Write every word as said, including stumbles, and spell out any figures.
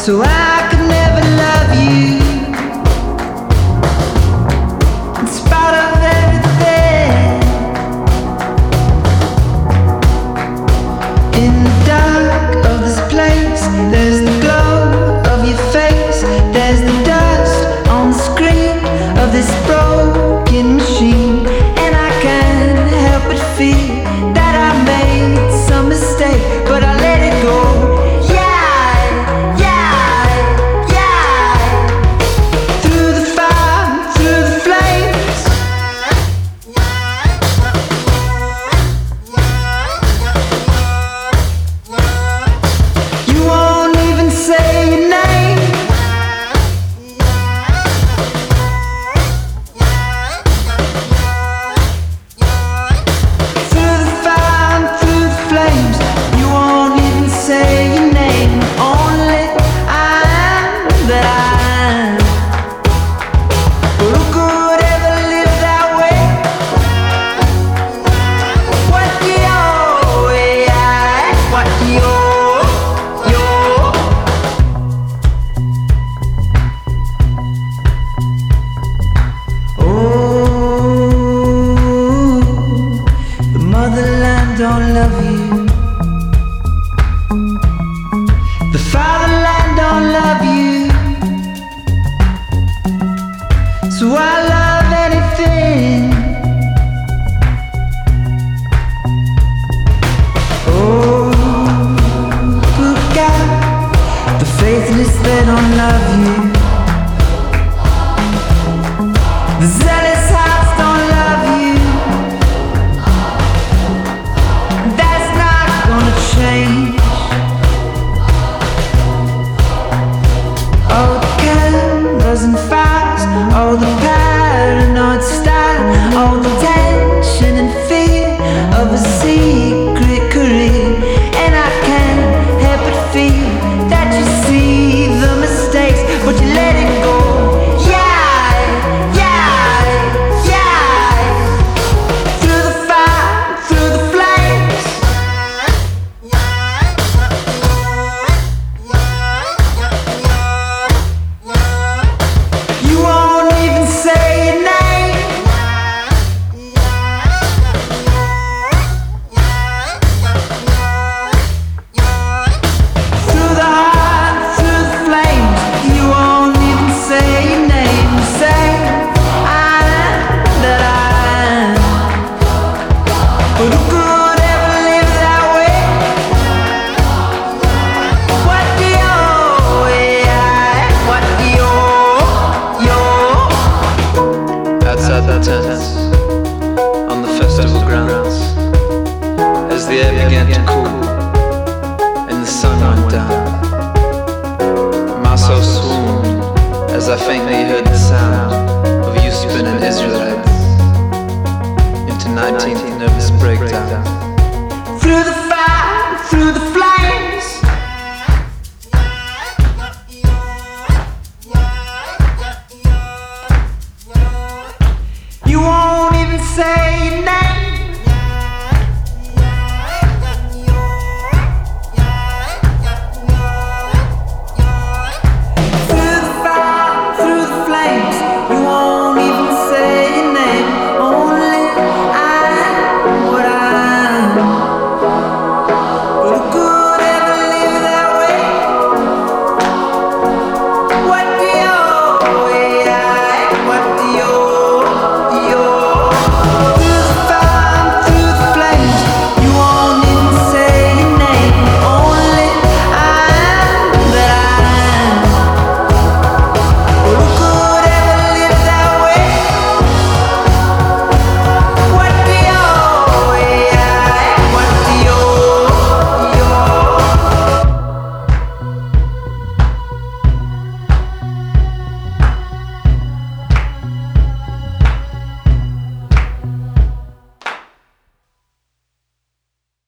so I could never love you. In spite of everything, in the dark of this place, there's the glow of your face. There's the dust on the screen of this broken machine, and I can't help but feel that I made some mistake, but I let it go. Don't love you. The fatherland don't love you. So I love anything. Oh, good God, the faithless, they don't love you.